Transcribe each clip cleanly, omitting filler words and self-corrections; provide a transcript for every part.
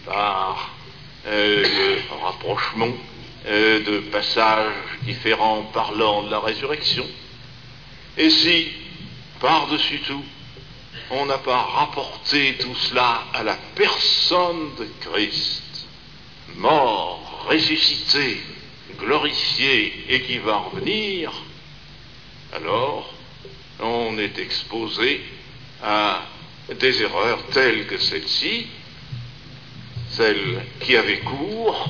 par le rapprochement de passages différents parlant de la résurrection, et si, par-dessus tout, on n'a pas rapporté tout cela à la personne de Christ, mort, ressuscité, glorifié et qui va revenir, alors on est exposé à des erreurs telles que celle-ci, celle qui avait cours,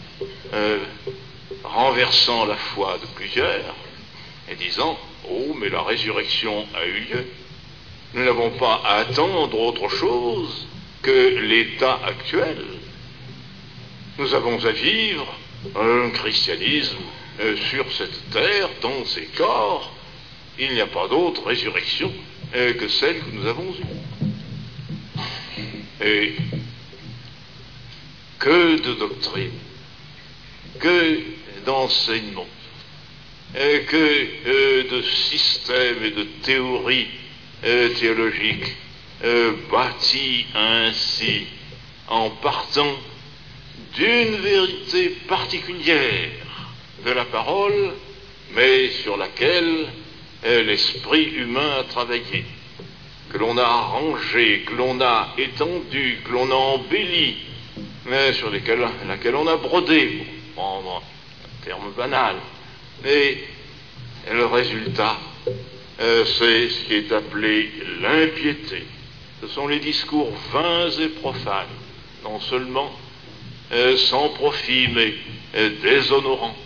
renversant la foi de plusieurs et disant « Oh, mais la résurrection a eu lieu. Nous n'avons pas à attendre autre chose que l'état actuel. Nous avons à vivre un christianisme sur cette terre, dans ces corps. Il n'y a pas d'autre résurrection que celle que nous avons eue. » Et que de doctrine, que d'enseignements, que de systèmes et de théories théologiques bâtis ainsi en partant d'une vérité particulière de la parole, mais sur laquelle l'esprit humain a travaillé, que l'on a arrangé, que l'on a étendu, que l'on a embelli, mais sur laquelle on a brodé, pour prendre un terme banal. Et le résultat, c'est ce qui est appelé l'impiété. Ce sont les discours vains et profanes, non seulement sans profit, mais déshonorants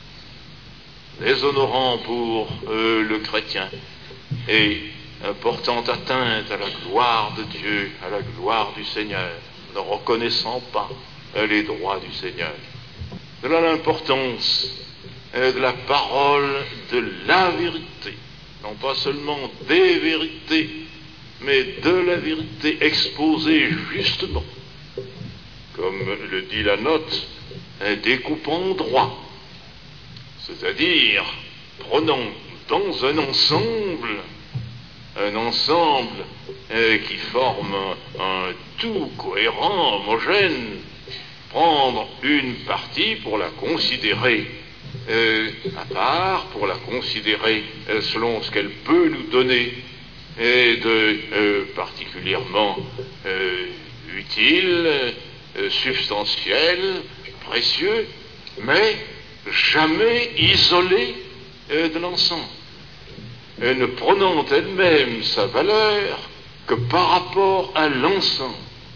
pour le chrétien, et portant atteinte à la gloire de Dieu, à la gloire du Seigneur, ne reconnaissant pas les droits du Seigneur. De là l'importance de la parole de la vérité, non pas seulement des vérités, mais de la vérité exposée justement, comme le dit la note, découpant en droit, c'est-à-dire prenant dans un ensemble qui forme un tout cohérent, homogène, prendre une partie pour la considérer à part, pour la considérer selon ce qu'elle peut nous donner de particulièrement utile, substantiel, précieux, mais jamais isolé de l'ensemble, ne prenant elle-même sa valeur que par rapport à l'ensemble.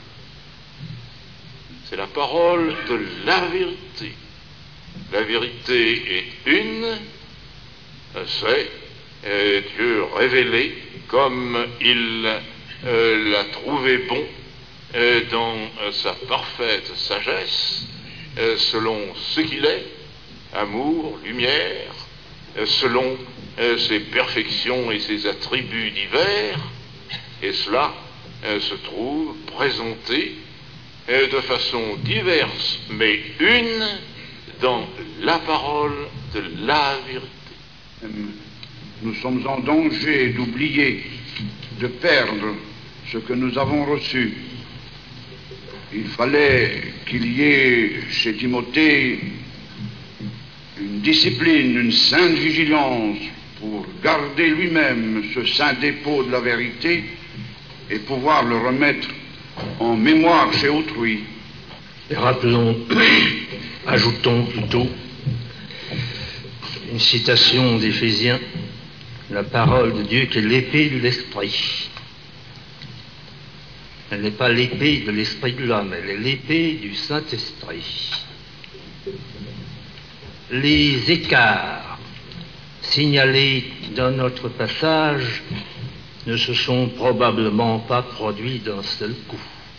C'est la parole de la vérité. La vérité est une, c'est Dieu révélé comme il l'a trouvé bon dans sa parfaite sagesse, selon ce qu'il est, amour, lumière, selon ses perfections et ses attributs divers, et cela se trouve présenté de façon diverse, mais une, dans la parole de la vérité. Nous sommes en danger d'oublier, de perdre ce que nous avons reçu. Il fallait qu'il y ait chez Timothée une discipline, une sainte vigilance pour garder lui-même ce saint dépôt de la vérité et pouvoir le remettre en mémoire chez autrui. Et rappelons, ajoutons plutôt, une citation d'Éphésiens, la parole de Dieu qui est l'épée de l'esprit. Elle n'est pas l'épée de l'esprit de l'homme, elle est l'épée du Saint-Esprit. Les écarts signalés dans notre passage ne se sont probablement pas produits d'un seul coup.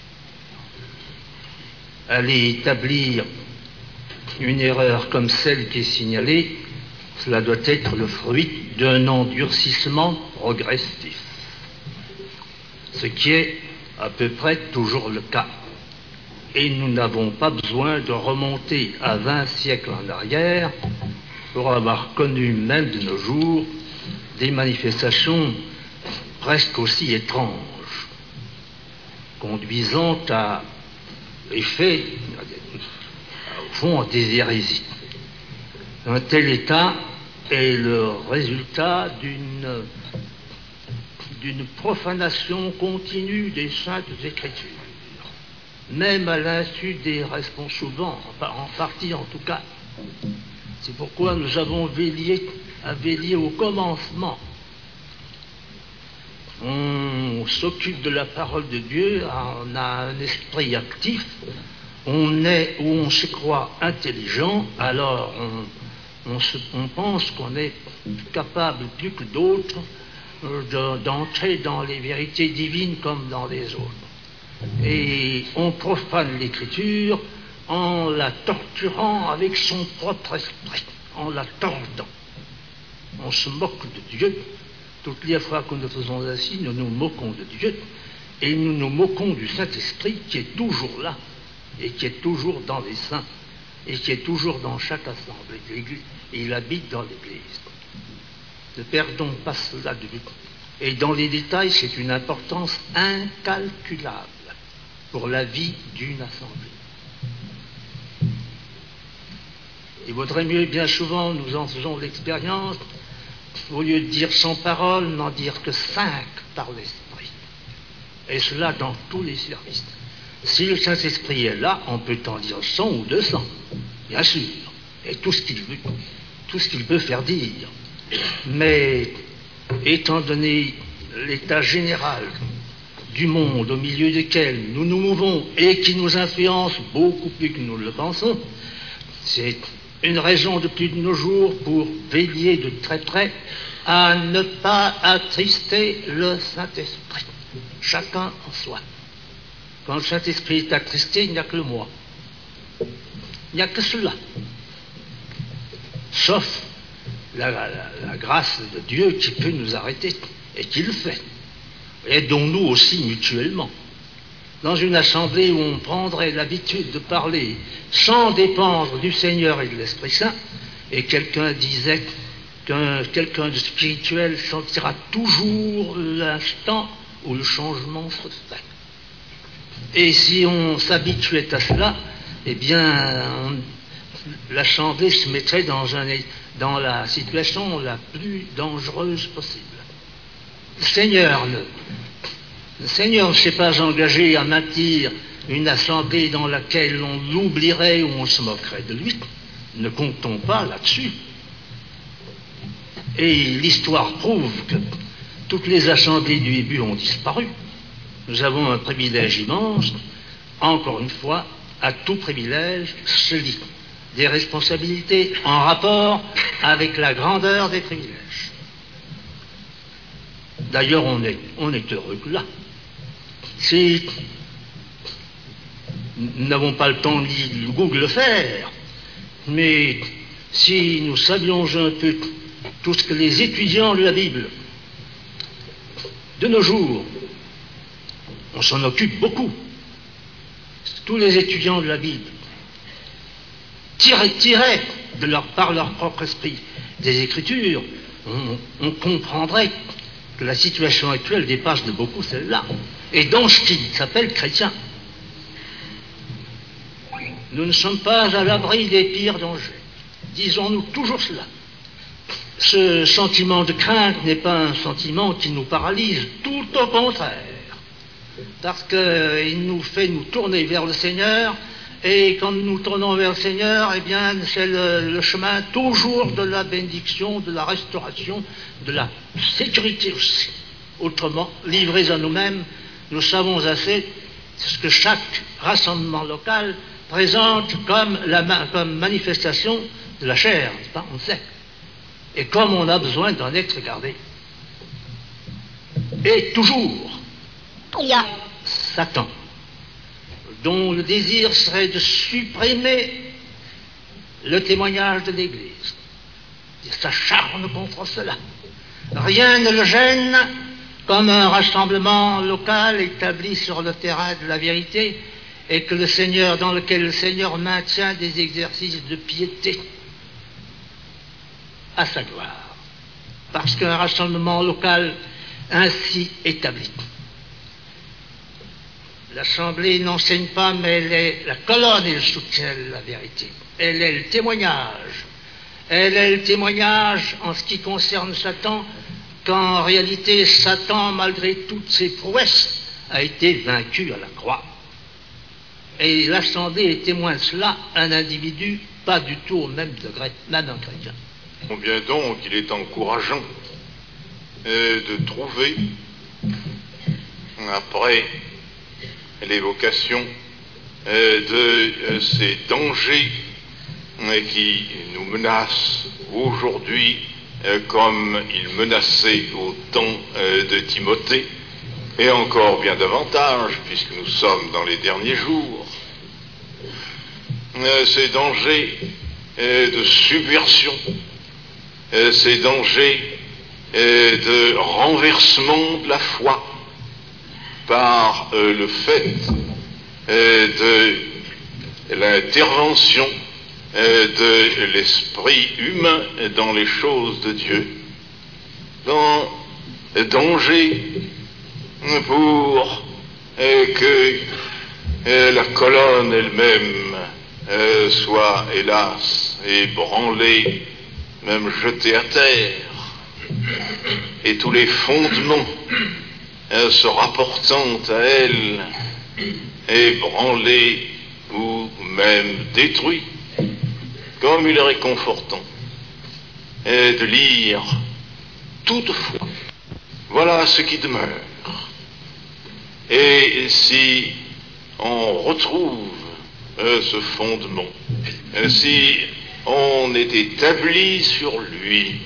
Aller établir une erreur comme celle qui est signalée, cela doit être le fruit d'un endurcissement progressif, ce qui est à peu près toujours le cas. Et nous n'avons pas besoin de remonter à 20 siècles en arrière pour avoir connu même de nos jours des manifestations presque aussi étranges, conduisant à les faits, au fond, des hérésies. Un tel état est le résultat d'une profanation continue des saintes écritures, même à l'insu des responsables, souvent, en partie en tout cas. C'est pourquoi nous avons veillé au commencement. On s'occupe de la parole de Dieu, on a un esprit actif, on se croit intelligent, alors on pense qu'on est capable plus que d'autres d'entrer dans les vérités divines comme dans les autres. Et on profane l'écriture en la torturant avec son propre esprit, en la tordant. On se moque de Dieu. Toutes les fois que nous faisons ainsi, nous nous moquons de Dieu et nous nous moquons du Saint-Esprit qui est toujours là et qui est toujours dans les saints et qui est toujours dans chaque assemblée de l'Église. Et il habite dans l'Église. Ne perdons pas cela de vue. Et dans les détails, c'est une importance incalculable pour la vie d'une assemblée. Il vaudrait mieux, bien souvent, nous en faisons l'expérience, au lieu de dire 100 paroles, n'en dire que 5 par l'Esprit. Et cela dans tous les services. Si le Saint-Esprit est là, on peut en dire 100 ou 200, bien sûr, et tout ce qu'il veut, tout ce qu'il peut faire dire. Mais, étant donné l'état général du monde au milieu duquel nous nous mouvons et qui nous influence beaucoup plus que nous le pensons, c'est une raison de plus de nos jours pour veiller de très près à ne pas attrister le Saint-Esprit, chacun en soi. Quand le Saint-Esprit est attristé, il n'y a que le moi. Il n'y a que cela. Sauf la grâce de Dieu qui peut nous arrêter, et qui le fait. Aidons-nous aussi mutuellement. Dans une assemblée où on prendrait l'habitude de parler sans dépendre du Seigneur et de l'Esprit Saint, et quelqu'un disait qu'un quelqu'un de spirituel sentira toujours l'instant où le changement se fait. Et si on s'habituait à cela, eh bien, l'assemblée se mettrait dans la situation la plus dangereuse possible. Le Seigneur ne s'est pas engagé à maintenir une assemblée dans laquelle on l'oublierait ou on se moquerait de lui. Ne comptons pas là-dessus. Et l'histoire prouve que toutes les assemblées du début ont disparu. Nous avons un privilège immense. Encore une fois, à tout privilège se lie des responsabilités en rapport avec la grandeur des privilèges. D'ailleurs, on est heureux que là. Si nous n'avons pas le temps ni le goût de le faire, mais si nous savions un peu tout ce que les étudiants de la Bible, de nos jours, on s'en occupe beaucoup, tous les étudiants de la Bible, tiraient par leur propre esprit des Écritures, on comprendrait que la situation actuelle dépasse de beaucoup celle-là. Et dans ce qui s'appelle chrétien, nous ne sommes pas à l'abri des pires dangers. Disons-nous toujours cela. Ce sentiment de crainte n'est pas un sentiment qui nous paralyse, tout au contraire, parce qu'il nous fait nous tourner vers le Seigneur, et quand nous tournons vers le Seigneur, eh bien, c'est le chemin toujours de la bénédiction, de la restauration, de la sécurité aussi. Autrement, livrés à nous-mêmes, nous savons assez ce que chaque rassemblement local présente comme manifestation de la chair, n'est-ce pas? On le sait. Et comme on a besoin d'en être gardé. Et toujours, il y a Satan, dont le désir serait de supprimer le témoignage de l'Église. Il s'acharne contre cela. Rien ne le gêne comme un rassemblement local établi sur le terrain de la vérité et dans lequel le Seigneur maintient des exercices de piété à sa gloire. Parce qu'un rassemblement local ainsi établi, l'Assemblée n'enseigne pas, mais la colonne, elle soutient la vérité. Elle est le témoignage. Elle est le témoignage en ce qui concerne Satan, qu'en réalité, Satan, malgré toutes ses prouesses, a été vaincu à la croix. Et l'Assemblée est témoin de cela, un individu pas du tout au même degré, même un chrétien. Combien donc il est encourageant de trouver, après l'évocation de ces dangers qui nous menacent aujourd'hui comme ils menaçaient au temps de Timothée, et encore bien davantage, puisque nous sommes dans les derniers jours, ces dangers de subversion, ces dangers de renversement de la foi par le fait de l'intervention de l'esprit humain dans les choses de Dieu, dans danger pour que la colonne elle-même soit, hélas, ébranlée, même jetée à terre, et tous les fondements se rapportant à elle ébranlés ou même détruits. Comme il est réconfortant de lire toutefois, voilà ce qui demeure. Et si on retrouve ce fondement, si on est établi sur lui,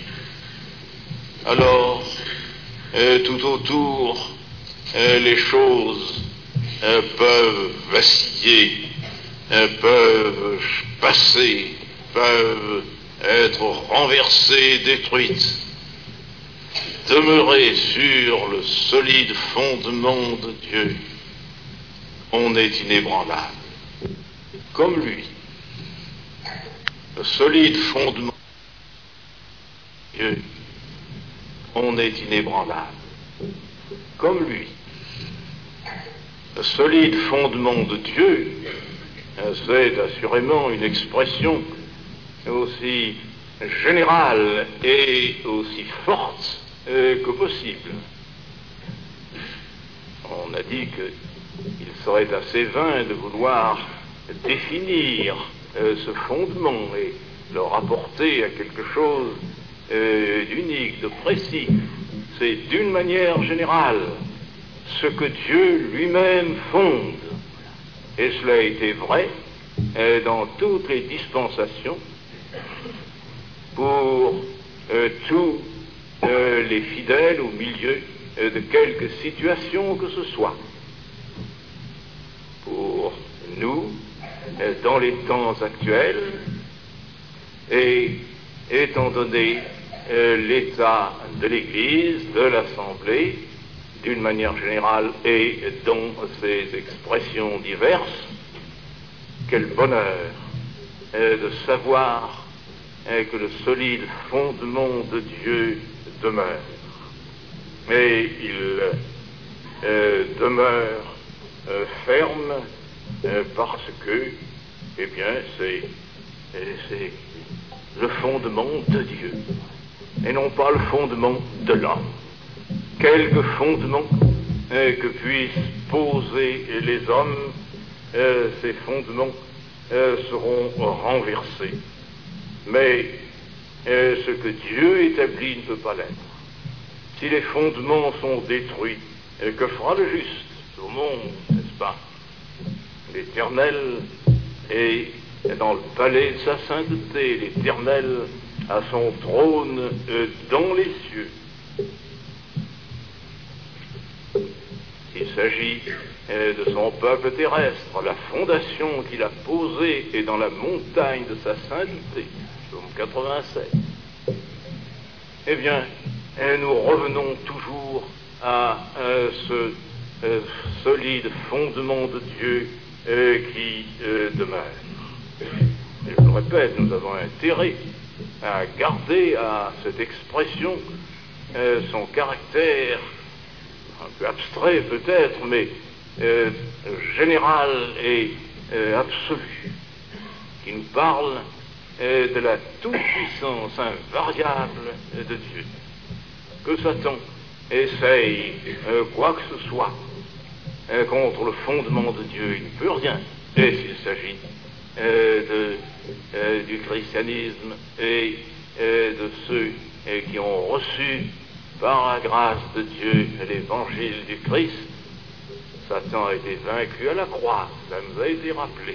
alors tout autour les choses peuvent vaciller, peuvent passer, peuvent être renversées, détruites. Demeurer sur le solide fondement de Dieu, on est inébranlable, comme lui. Le solide fondement de Dieu, on est inébranlable, comme lui. Le solide fondement de Dieu, c'est assurément une expression aussi générale et aussi forte que possible. On a dit qu'il serait assez vain de vouloir définir ce fondement et le rapporter à quelque chose d'unique, de précis. C'est d'une manière générale ce que Dieu lui-même fonde. Et cela a été vrai dans toutes les dispensations pour tous les fidèles au milieu de quelque situation que ce soit. Pour nous, dans les temps actuels, et étant donné l'état de l'Église, de l'Assemblée, d'une manière générale et dans ses expressions diverses, quel bonheur de savoir que le solide fondement de Dieu demeure. Et il demeure ferme parce que, eh bien, c'est le fondement de Dieu et non pas le fondement de l'homme. Quelque fondement que puissent poser les hommes, ces fondements seront renversés. Mais ce que Dieu établit ne peut pas l'être. Si les fondements sont détruits, que fera le juste au monde, n'est-ce pas? L'Éternel est dans le palais de sa sainteté, l'Éternel a son trône dans les cieux. Il s'agit de son peuple terrestre, la fondation qu'il a posée est dans la montagne de sa sainteté, psaume 87. Eh bien, nous revenons toujours à ce solide fondement de Dieu qui demeure. Et je le répète, nous avons intérêt à garder à cette expression son caractère un peu abstrait peut-être, mais général et absolu, qui nous parle de la toute-puissance invariable de Dieu. Que Satan essaye quoi que ce soit contre le fondement de Dieu, il ne peut rien. Et s'il s'agit du christianisme et de ceux qui ont reçu par la grâce de Dieu l'évangile du Christ, Satan a été vaincu à la croix, ça nous a été rappelé.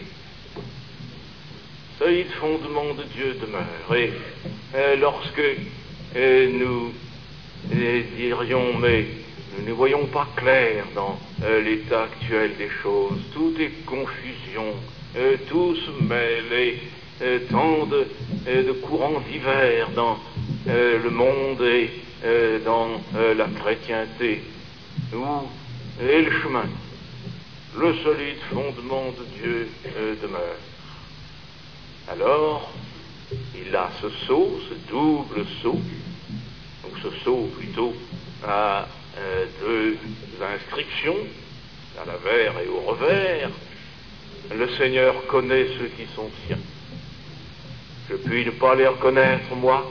Solide fondement de Dieu demeure. Et lorsque nous dirions, mais nous ne voyons pas clair dans l'état actuel des choses, tout est confusion, tout se mêle, et tant de courants divers dans le monde et dans la chrétienté. Où est le chemin? Le solide fondement de Dieu demeure. Alors, il a ce saut, ce double saut, donc ce saut plutôt à deux inscriptions, à l'avers et au revers. Le Seigneur connaît ceux qui sont siens. Je puis ne pas les reconnaître, moi.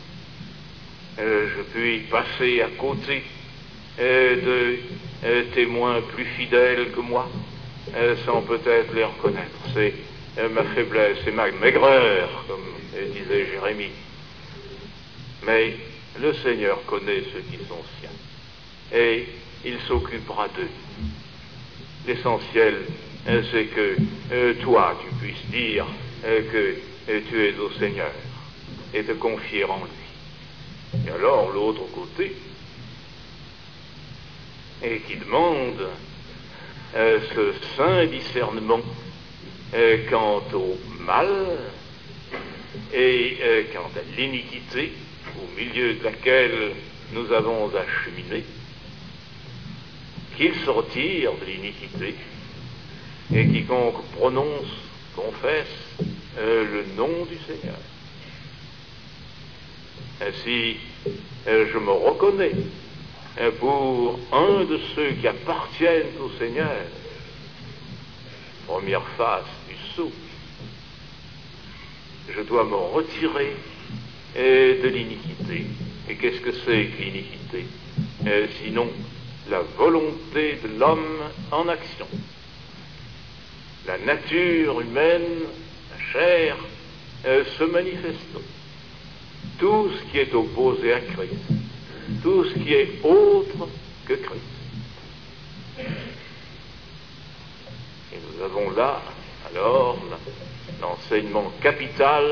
Je puis passer à côté de témoins plus fidèles que moi, sans peut-être les reconnaître. C'est ma faiblesse, c'est ma maigreur, comme disait Jérémie. Mais le Seigneur connaît ceux qui sont siens, et il s'occupera d'eux. L'essentiel, c'est que toi, tu puisses dire que tu es au Seigneur, et te confier en lui. Et alors, l'autre côté, et qui demande ce saint discernement quant au mal et quant à l'iniquité au milieu de laquelle nous avons à cheminer, qu'il se retire de l'iniquité et quiconque prononce, confesse le nom du Seigneur. Ainsi, je me reconnais pour un de ceux qui appartiennent au Seigneur. Première phase du saut. Je dois me retirer de l'iniquité. Et qu'est-ce que c'est que l'iniquité? Sinon, la volonté de l'homme en action. La nature humaine, la chair, se manifestant. Tout ce qui est opposé à Christ. Tout ce qui est autre que Christ. Et nous avons là, alors, l'enseignement capital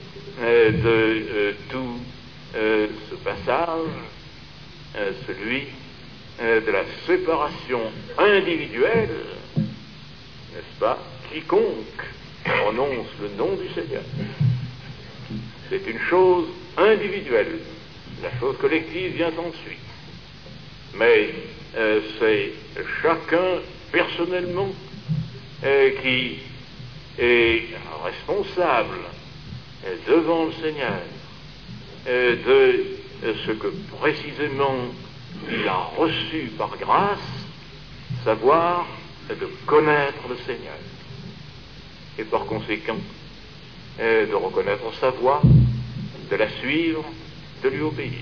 de tout ce passage, celui de la séparation individuelle, n'est-ce pas? Quiconque prononce le nom du Seigneur. C'est une chose individuelle. La chose collective vient ensuite. Mais c'est chacun personnellement qui est responsable devant le Seigneur de ce que précisément il a reçu par grâce, savoir de connaître le Seigneur. Et par conséquent, de reconnaître sa voix, de la suivre, de lui obéir.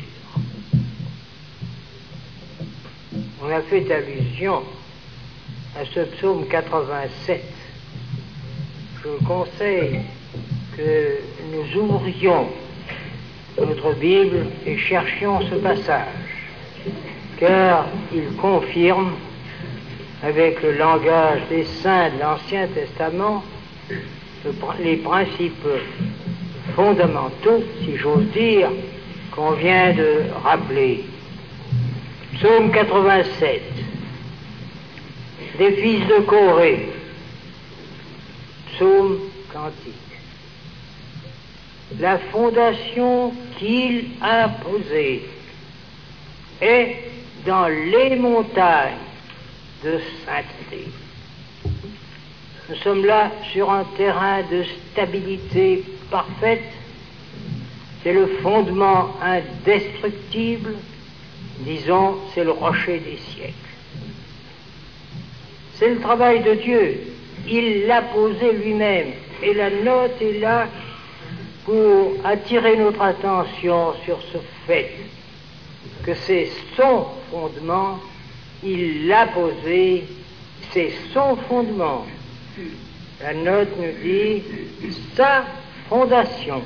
On a fait allusion à ce psaume 87. Je vous conseille que nous ouvrions notre Bible et cherchions ce passage, car il confirme, avec le langage des saints de l'Ancien Testament, les principes fondamentaux, si j'ose dire, qu'on vient de rappeler. Psaume 87, des fils de Corée, psaume cantique. La fondation qu'il a posée est dans les montagnes de sainteté. Nous sommes là sur un terrain de stabilité parfaite. C'est le fondement indestructible, disons, c'est le rocher des siècles. C'est le travail de Dieu. Il l'a posé lui-même. Et la note est là pour attirer notre attention sur ce fait que c'est son fondement, il l'a posé, c'est son fondement. La note nous dit sa fondation.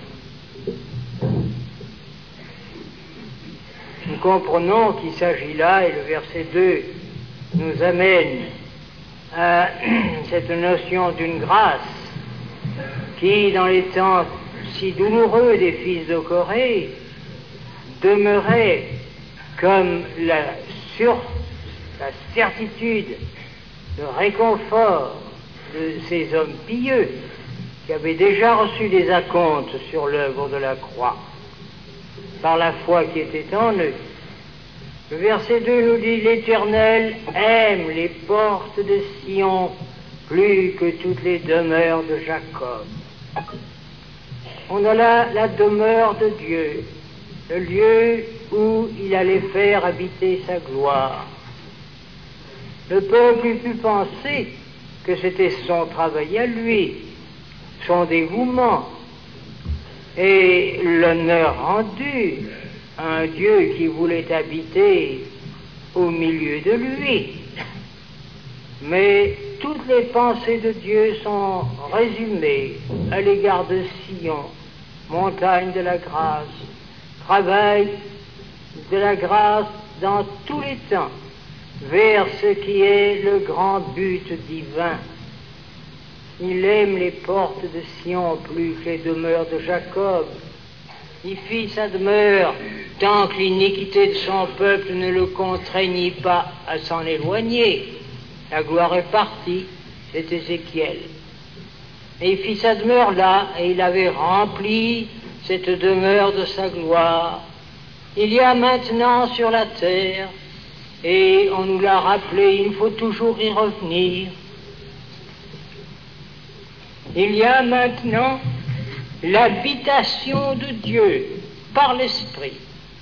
Nous comprenons qu'il s'agit là, et le verset 2 nous amène à cette notion d'une grâce qui, dans les temps si douloureux des fils de Corée, demeurait comme la certitude de réconfort de ces hommes pieux qui avaient déjà reçu des acomptes sur l'œuvre de la croix par la foi qui était en eux. Le verset 2 nous dit: l'Éternel aime les portes de Sion plus que toutes les demeures de Jacob. On a là la demeure de Dieu, le lieu où il allait faire habiter sa gloire. Le peuple eût pu penser que c'était son travail à lui, son dévouement, et l'honneur rendu à un Dieu qui voulait habiter au milieu de lui. Mais toutes les pensées de Dieu sont résumées à l'égard de Sion, montagne de la grâce, travail de la grâce dans tous les temps, vers ce qui est le grand but divin. Il aime les portes de Sion plus que les demeures de Jacob. Il fit sa demeure tant que l'iniquité de son peuple ne le contraignit pas à s'en éloigner. La gloire est partie, c'est Ézéchiel. Et il fit sa demeure là, et il avait rempli cette demeure de sa gloire. Il y a maintenant sur la terre, et on nous l'a rappelé, il faut toujours y revenir. Il y a maintenant l'habitation de Dieu par l'Esprit.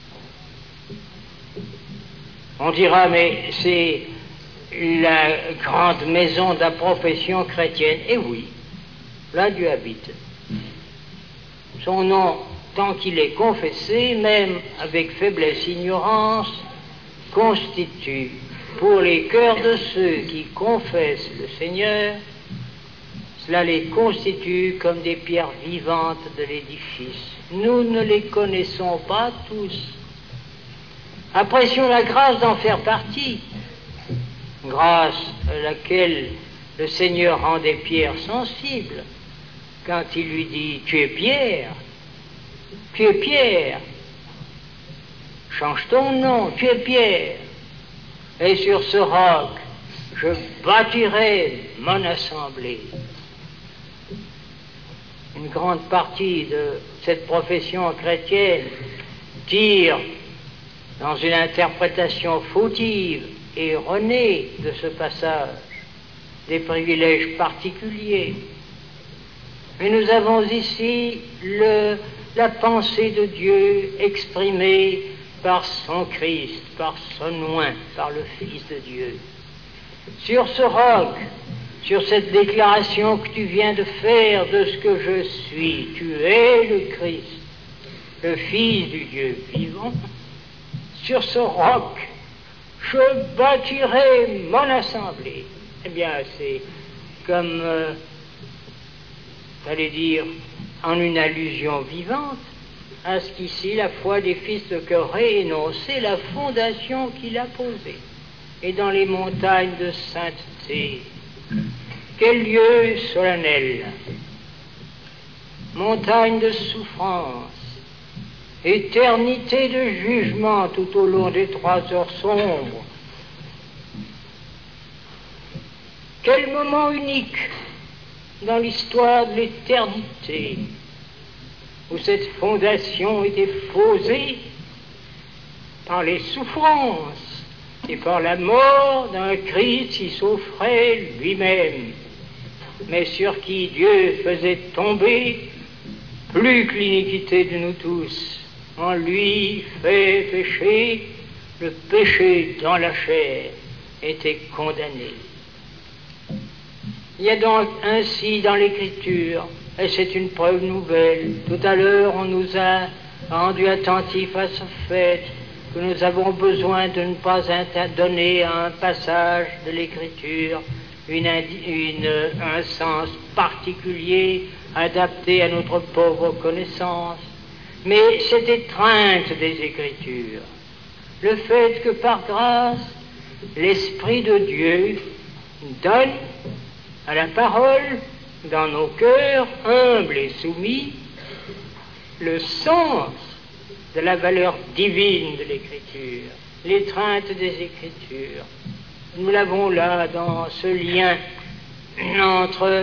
On dira, mais c'est la grande maison de la profession chrétienne. Et oui, là Dieu habite. Son nom, tant qu'il est confessé, même avec faiblesse, ignorance, constitue pour les cœurs de ceux qui confessent le Seigneur, cela les constitue comme des pierres vivantes de l'édifice. Nous ne les connaissons pas tous. Apprécions la grâce d'en faire partie, grâce à laquelle le Seigneur rend des pierres sensibles. Quand il lui dit: tu es pierre, change ton nom, tu es pierre, et sur ce roc je bâtirai mon assemblée. Une grande partie de cette profession chrétienne tire, dans une interprétation fautive et erronée de ce passage, des privilèges particuliers. Mais nous avons ici la pensée de Dieu exprimée par son Christ, par son oint, par le Fils de Dieu. Sur ce roc, sur cette déclaration que tu viens de faire de ce que je suis, tu es le Christ, le Fils du Dieu vivant, sur ce roc, je bâtirai mon assemblée. Eh bien, c'est comme, j'allais dire, en une allusion vivante à ce qu'ici la foi des fils de Corée énonçait la fondation qu'il a posée. Et dans les montagnes de sainteté, quel lieu solennel, montagne de souffrance, éternité de jugement tout au long des 3 heures sombres. Quel moment unique dans l'histoire de l'éternité où cette fondation était posée par les souffrances et par la mort d'un Christ qui s'offrait lui-même, mais sur qui Dieu faisait tomber plus que l'iniquité de nous tous. En lui fait pécher, le péché dans la chair était condamné. Il y a donc ainsi dans l'Écriture, et c'est une preuve nouvelle. Tout à l'heure, on nous a rendu attentifs à ce fait que nous avons besoin de ne pas donner à un passage de l'Écriture un sens particulier adapté à notre pauvre connaissance. Mais cette étreinte des Écritures, le fait que par grâce, l'Esprit de Dieu donne à la parole, dans nos cœurs humbles et soumis, le sens de la valeur divine de l'Écriture, l'étreinte des Écritures. Nous l'avons là dans ce lien entre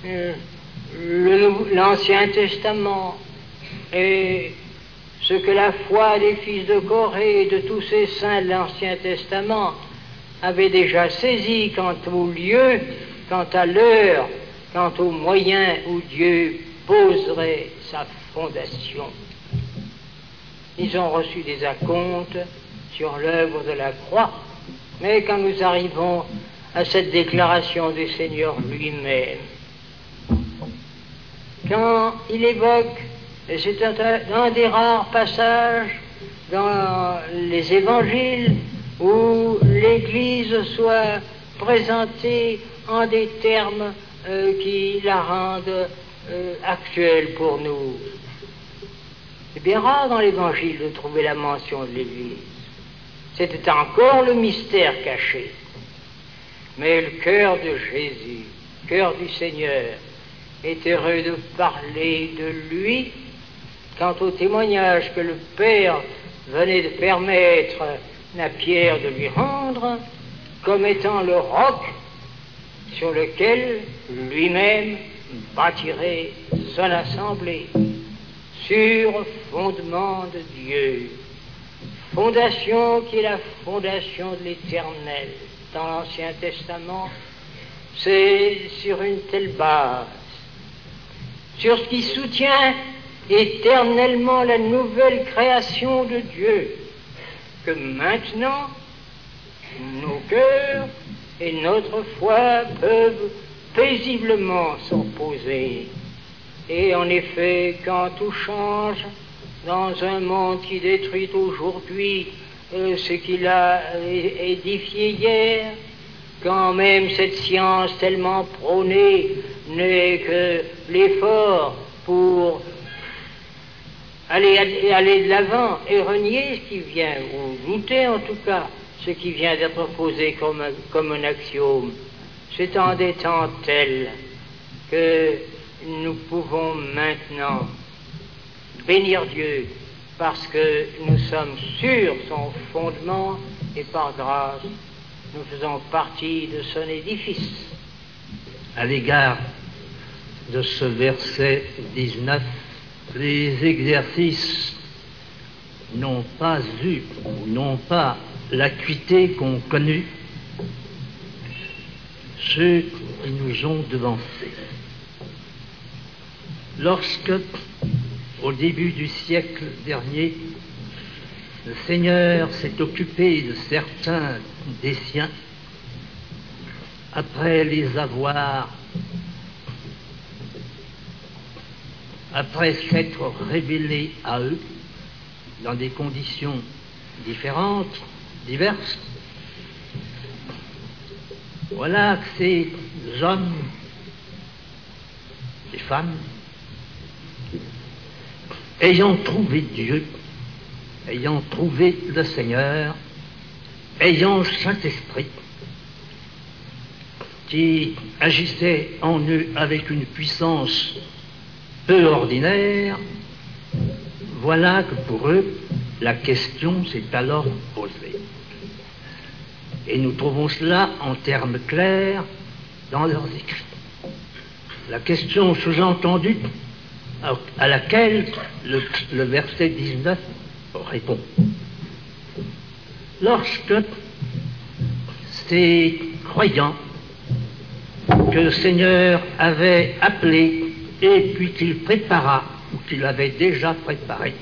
l'Ancien Testament et ce que la foi des fils de Corée et de tous ces saints de l'Ancien Testament avait déjà saisi quant au lieu, quant à l'heure, quant aux moyens où Dieu poserait sa fondation. Ils ont reçu des acomptes sur l'œuvre de la croix, mais quand nous arrivons à cette déclaration du Seigneur lui-même, quand il évoque, et c'est un des rares passages dans les évangiles où l'Église soit présentée en des termes qui la rendent actuelle pour nous. C'est bien rare dans l'Évangile de trouver la mention de l'Église. C'était encore le mystère caché. Mais le cœur de Jésus, le cœur du Seigneur, est heureux de parler de lui quant au témoignage que le Père venait de permettre à Pierre de lui rendre comme étant le roc sur lequel lui-même bâtirait son assemblée sur fondement de Dieu. Fondation qui est la fondation de l'Éternel. Dans l'Ancien Testament, c'est sur une telle base, sur ce qui soutient éternellement la nouvelle création de Dieu, que maintenant nos cœurs et notre foi peuvent paisiblement s'opposer. Et en effet, quand tout change dans un monde qui détruit aujourd'hui ce qu'il a édifié hier, quand même cette science tellement prônée n'est que l'effort pour aller de l'avant et renier ce qui vient, ou douter en tout cas ce qui vient d'être posé comme un axiome. C'est en des temps tels que nous pouvons maintenant bénir Dieu parce que nous sommes sur son fondement et par grâce nous faisons partie de son édifice. À l'égard de ce verset 19, les exercices n'ont pas eu ou n'ont pas l'acuité qu'ont connue ceux qui nous ont devancés. Lorsque, au début du siècle dernier, le Seigneur s'est occupé de certains des siens, après s'être révélé à eux dans des conditions différentes, diverses, voilà que ces hommes, ces femmes, ayant trouvé Dieu, ayant trouvé le Seigneur, ayant le Saint-Esprit, qui agissait en eux avec une puissance peu ordinaire, voilà que pour eux, la question s'est alors posée. Et nous trouvons cela en termes clairs dans leurs écrits. La question sous-entendue à laquelle le verset 19 répond. Lorsque ces croyants que le Seigneur avait appelés et puis qu'il prépara, ou qu'il avait déjà préparé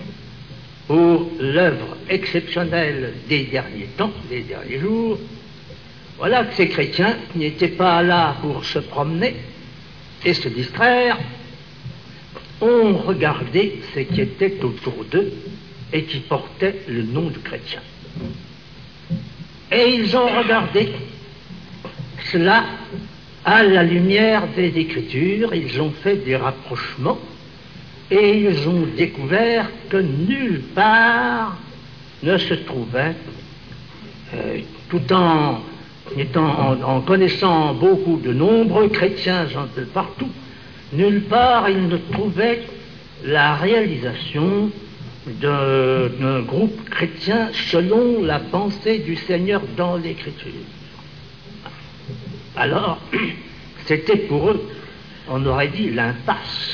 pour l'œuvre exceptionnelle des derniers temps, des derniers jours, Voilà que ces chrétiens n'étaient pas là pour se promener et se distraire, ont regardé ce qui était autour d'eux et qui portait le nom de chrétien. Et ils ont regardé cela à la lumière des Écritures, ils ont fait des rapprochements et ils ont découvert que nulle part ne se trouvait, tout en connaissant beaucoup de nombreux chrétiens un peu partout, nulle part ils ne trouvaient la réalisation d'un groupe chrétien selon la pensée du Seigneur dans l'Écriture. Alors, c'était pour eux, on aurait dit, l'impasse.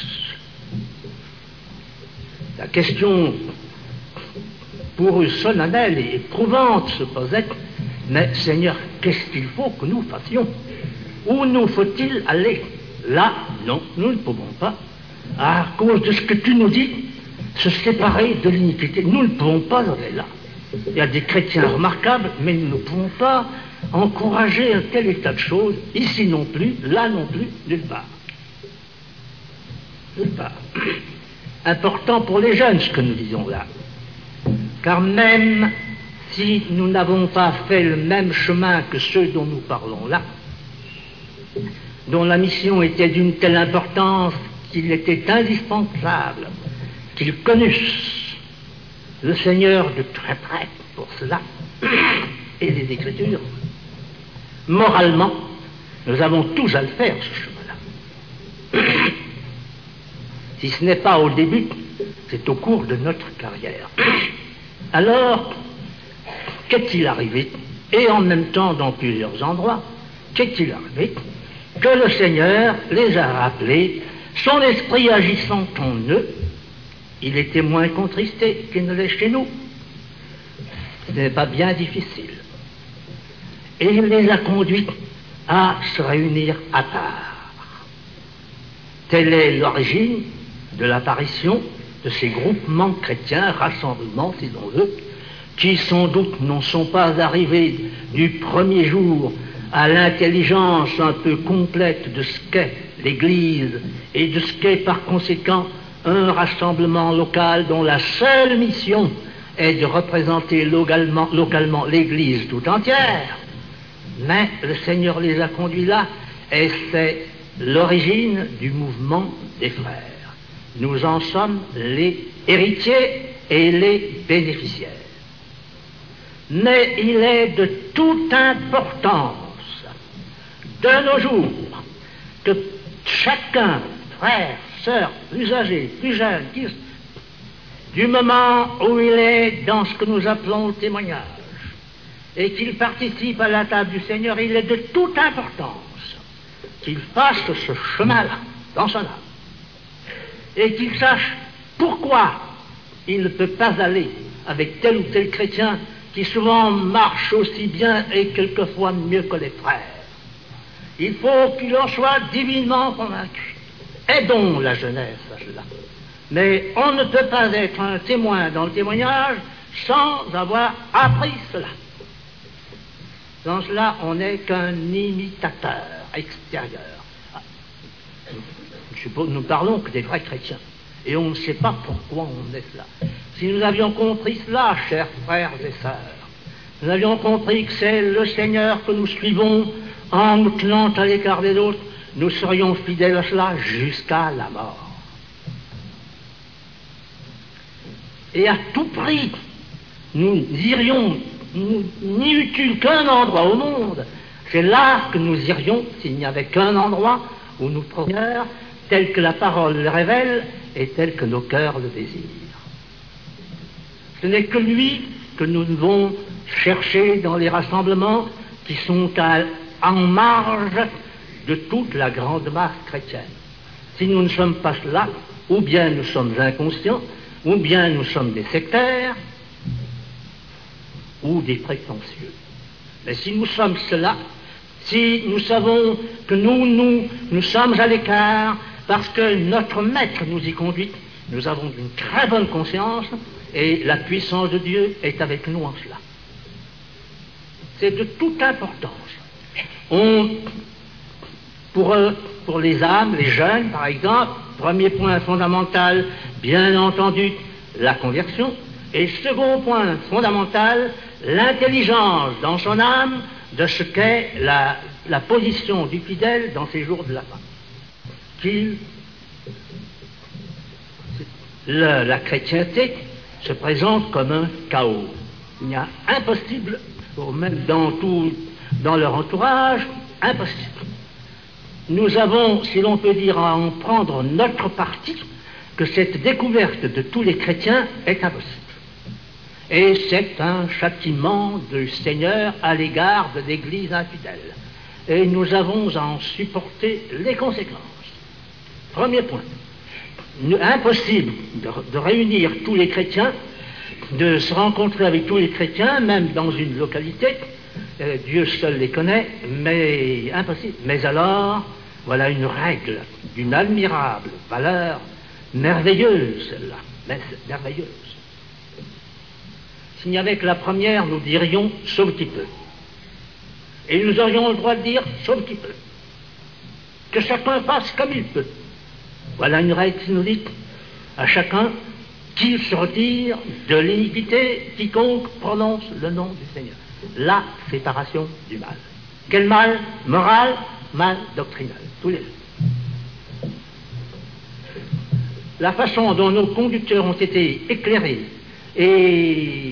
La question pour eux solennelle et éprouvante se posait, mais Seigneur, qu'est-ce qu'il faut que nous fassions? Où nous faut-il aller? Là, non, nous ne pouvons pas, à cause de ce que tu nous dis, se séparer de l'iniquité. Nous ne pouvons pas aller là. Il y a des chrétiens remarquables, mais nous ne pouvons pas encourager un tel état de choses, ici non plus, là non plus, nulle part. Nulle part. Important pour les jeunes, ce que nous disons là. Car même si nous n'avons pas fait le même chemin que ceux dont nous parlons là, dont la mission était d'une telle importance qu'il était indispensable qu'ils connussent le Seigneur de très près pour cela, et les Écritures, moralement, nous avons tous à le faire, ce chemin-là. Si ce n'est pas au début, c'est au cours de notre carrière. Alors, qu'est-il arrivé? Et en même temps, dans plusieurs endroits, qu'est-il arrivé? Que le Seigneur les a rappelés, son esprit agissant en eux, il était moins contristé qu'il ne l'est chez nous. Ce n'est pas bien difficile. Et il les a conduits à se réunir à part. Telle est l'origine de l'apparition de ces groupements chrétiens, rassemblements, si l'on veut, qui sans doute n'en sont pas arrivés du premier jour à l'intelligence un peu complète de ce qu'est l'Église et de ce qu'est par conséquent un rassemblement local dont la seule mission est de représenter localement l'Église tout entière. Mais le Seigneur les a conduits là, et c'est l'origine du mouvement des frères. Nous en sommes les héritiers et les bénéficiaires. Mais il est de toute importance de nos jours que chacun, frère, sœur, plus âgé, plus jeune, du moment où il est dans ce que nous appelons le témoignage, et qu'il participe à la table du Seigneur, il est de toute importance qu'il fasse ce chemin-là, dans son âme, et qu'il sache pourquoi il ne peut pas aller avec tel ou tel chrétien qui souvent marche aussi bien et quelquefois mieux que les frères. Il faut qu'il en soit divinement convaincu. Aidons la jeunesse à cela. Mais on ne peut pas être un témoin dans le témoignage sans avoir appris cela. Dans cela, on n'est qu'un imitateur extérieur. Nous parlons que des vrais chrétiens. Et on ne sait pas pourquoi on est cela. Si nous avions compris cela, chers frères et sœurs, nous avions compris que c'est le Seigneur que nous suivons en nous tenant à l'écart des autres, nous serions fidèles à cela jusqu'à la mort. Et à tout prix, nous irions, n'y eût-il qu'un endroit au monde, c'est là que nous irions s'il n'y avait qu'un endroit où nous trouvions tel que la parole le révèle et tel que nos cœurs le désirent. Ce n'est que lui que nous devons chercher dans les rassemblements qui sont en marge de toute la grande masse chrétienne. Si nous ne sommes pas cela, ou bien nous sommes inconscients, ou bien nous sommes des sectaires, ou des prétentieux. Mais si nous sommes cela, si nous savons que nous sommes à l'écart parce que notre maître nous y conduit, nous avons une très bonne conscience et la puissance de Dieu est avec nous en cela. C'est de toute importance. Pour les âmes, les jeunes, par exemple, premier point fondamental, bien entendu, la conversion. Et second point fondamental, l'intelligence dans son âme de ce qu'est la position du fidèle dans ces jours de la fin. La chrétienté se présente comme un chaos. Il y a impossible, même dans leur entourage, impossible. Nous avons, si l'on peut dire, à en prendre notre parti, que cette découverte de tous les chrétiens est impossible. Et c'est un châtiment du Seigneur à l'égard de l'Église infidèle. Et nous avons à en supporter les conséquences. Premier point. Impossible de réunir tous les chrétiens, de se rencontrer avec tous les chrétiens, même dans une localité. Dieu seul les connaît, mais impossible. Mais alors, voilà une règle d'une admirable valeur, merveilleuse, celle-là, merveilleuse. S'il n'y avait que la première, nous dirions « sauve qui peut ». Et nous aurions le droit de dire « sauve qui peut ». Que chacun fasse comme il peut. Voilà une règle qui nous dit à chacun qu'il se retire de l'iniquité quiconque prononce le nom du Seigneur. La séparation du mal. Quel mal? Moral, mal doctrinal. Tous les deux. La façon dont nos conducteurs ont été éclairés et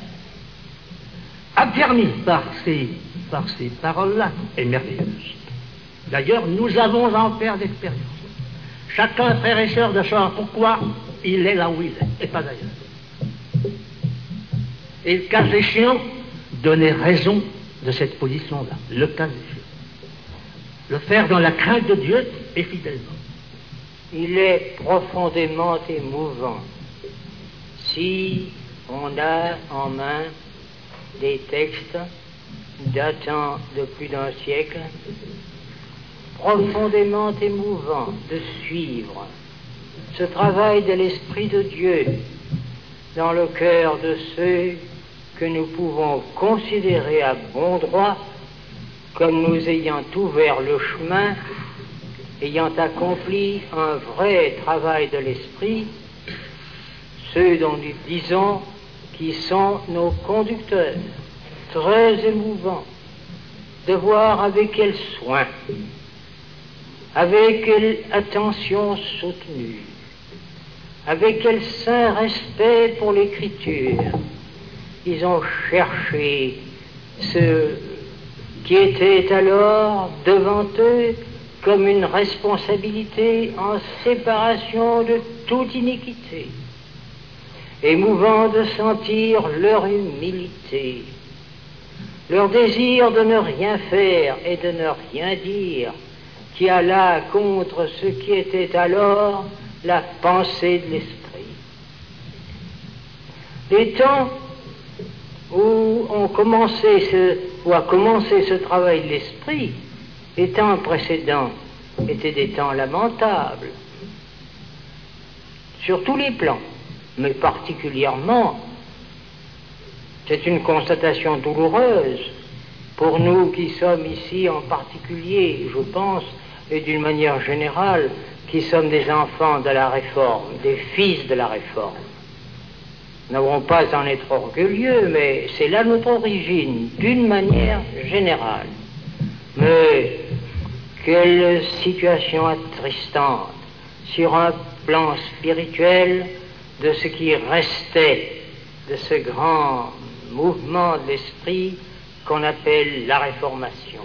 affermis par ces paroles-là est merveilleuse. D'ailleurs, nous avons à en faire d'expérience. Chacun, frère et sœur, de savoir pourquoi il est là où il est, et pas ailleurs. Et le cas échéant, donner raison de cette position-là, le cas échéant. Le faire dans la crainte de Dieu et fidèlement. Il est profondément émouvant si on a en main des textes datant de plus d'un siècle, profondément émouvant de suivre ce travail de l'Esprit de Dieu dans le cœur de ceux que nous pouvons considérer à bon droit comme nous ayant ouvert le chemin, ayant accompli un vrai travail de l'Esprit, ceux dont nous disons qui sont nos conducteurs. Très émouvant de voir avec quel soin, avec quelle attention soutenue, avec quel saint respect pour l'Écriture, ils ont cherché ce qui était alors devant eux comme une responsabilité en séparation de toute iniquité. Émouvant de sentir leur humilité, leur désir de ne rien faire et de ne rien dire, qui alla contre ce qui était alors la pensée de l'Esprit. Les temps où a commencé ce travail de l'Esprit, les temps précédents étaient des temps lamentables, sur tous les plans, mais particulièrement, c'est une constatation douloureuse pour nous qui sommes ici en particulier, je pense, et d'une manière générale, qui sommes des enfants de la Réforme, des fils de la Réforme. Nous n'avons pas à en être orgueilleux, mais c'est là notre origine, d'une manière générale. Mais quelle situation attristante sur un plan spirituel de ce qui restait de ce grand mouvement de l'esprit qu'on appelle la Réformation.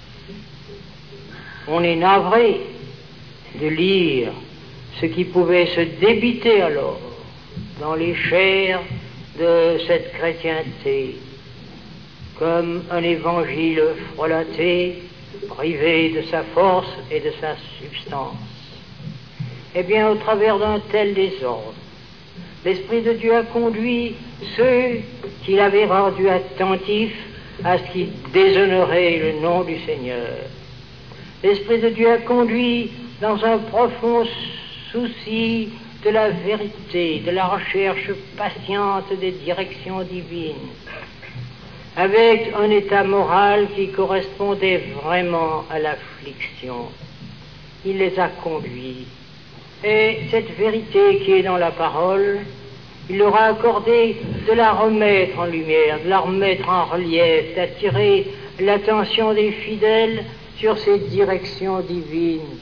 On est navré de lire ce qui pouvait se débiter alors dans les chairs de cette chrétienté, comme un évangile frelaté, privé de sa force et de sa substance. Eh bien, au travers d'un tel désordre, l'Esprit de Dieu a conduit ceux qu'il avait rendus attentifs à ce qui déshonorait le nom du Seigneur. L'Esprit de Dieu a conduit dans un profond souci de la vérité, de la recherche patiente des directions divines, avec un état moral qui correspondait vraiment à l'affliction. Il les a conduits. Et cette vérité qui est dans la parole, il leur a accordé de la remettre en lumière, de la remettre en relief, d'attirer l'attention des fidèles sur ces directions divines.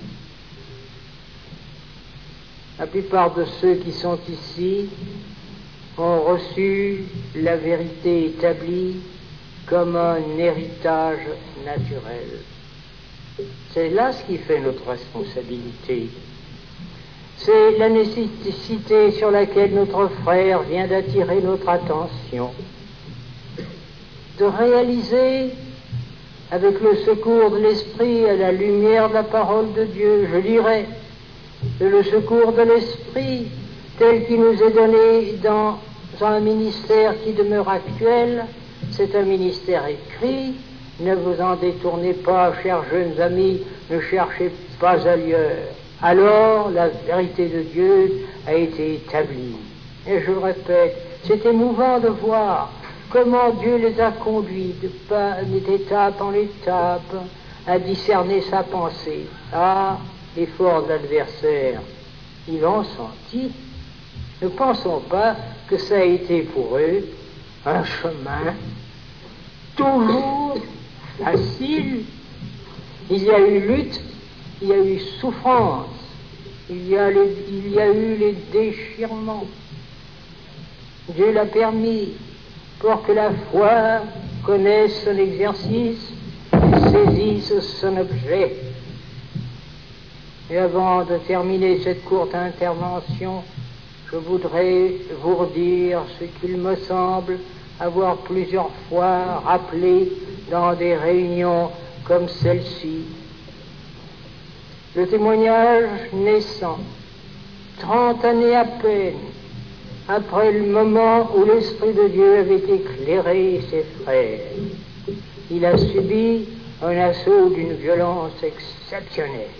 La plupart de ceux qui sont ici ont reçu la vérité établie comme un héritage naturel. C'est là ce qui fait notre responsabilité. C'est la nécessité sur laquelle notre frère vient d'attirer notre attention, de réaliser avec le secours de l'Esprit et la lumière de la parole de Dieu, je dirais, que le secours de l'Esprit tel qu'il nous est donné dans un ministère qui demeure actuel, c'est un ministère écrit. Ne vous en détournez pas, chers jeunes amis, ne cherchez pas ailleurs. Alors, la vérité de Dieu a été établie. Et je le répète, c'est émouvant de voir comment Dieu les a conduits d'étape en étape à discerner sa pensée. Ah, l'effort de l'adversaire, ils l'ont senti. Ne pensons pas que ça a été pour eux un chemin toujours facile. Il y a eu lutte, il y a eu souffrance, il y a eu les déchirements. Dieu l'a permis pour que la foi connaisse son exercice et saisisse son objet. Et avant de terminer cette courte intervention, je voudrais vous redire ce qu'il me semble avoir plusieurs fois rappelé dans des réunions comme celle-ci. Le témoignage naissant, 30 années à peine après le moment où l'Esprit de Dieu avait éclairé ses frères, il a subi un assaut d'une violence exceptionnelle.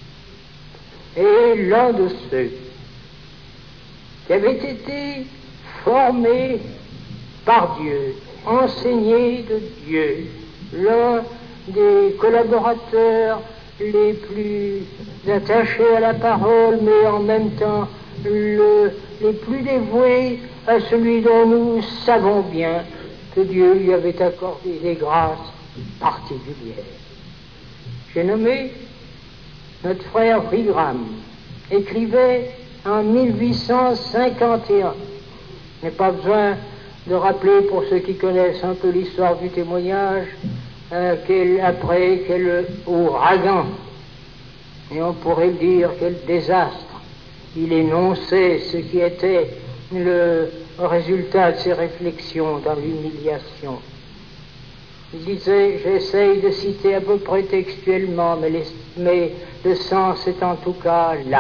Et l'un de ceux qui avait été formé par Dieu, enseigné de Dieu, l'un des collaborateurs les plus attachés à la parole, mais en même temps les plus dévoués à celui dont nous savons bien que Dieu lui avait accordé des grâces particulières. J'ai nommé notre frère Brigham, écrivait en 1851. Je n'ai pas besoin de rappeler, pour ceux qui connaissent un peu l'histoire du témoignage, après quel ouragan, et on pourrait dire quel désastre, il énonçait ce qui était le résultat de ses réflexions dans l'humiliation. Il disait, j'essaye de citer à peu près textuellement, mais le sens est en tout cas là.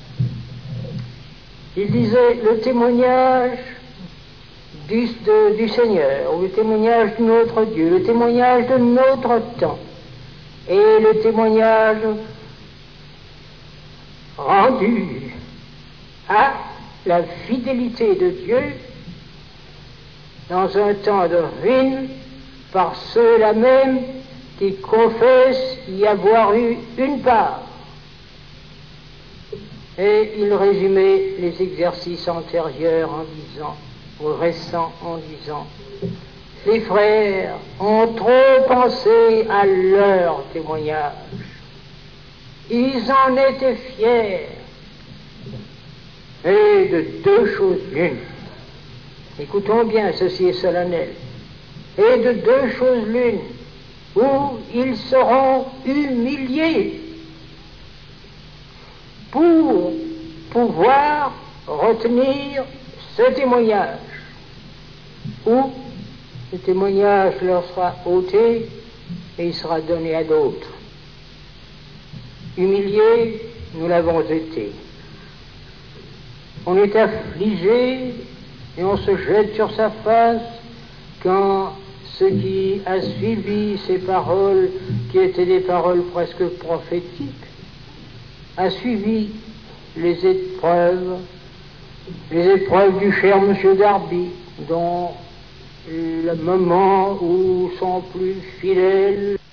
Il disait, le témoignage du Seigneur, ou le témoignage de notre Dieu, le témoignage de notre temps, et le témoignage rendu à la fidélité de Dieu dans un temps de ruine par ceux-là même qui confessent y avoir eu une part. Et il résumait les exercices antérieurs en disant, ou récents en disant, les frères ont trop pensé à leur témoignage. Ils en étaient fiers. Et de deux choses l'une. Écoutons bien, ceci est solennel. Et de deux choses l'une, où ils seront humiliés pour pouvoir retenir ce témoignage, ou le témoignage leur sera ôté et il sera donné à d'autres. Humiliés, nous l'avons été. On est affligé et on se jette sur sa face quand ce qui a suivi ces paroles, qui étaient des paroles presque prophétiques, a suivi les épreuves du cher M. Darby, dont le moment où sont plus fidèles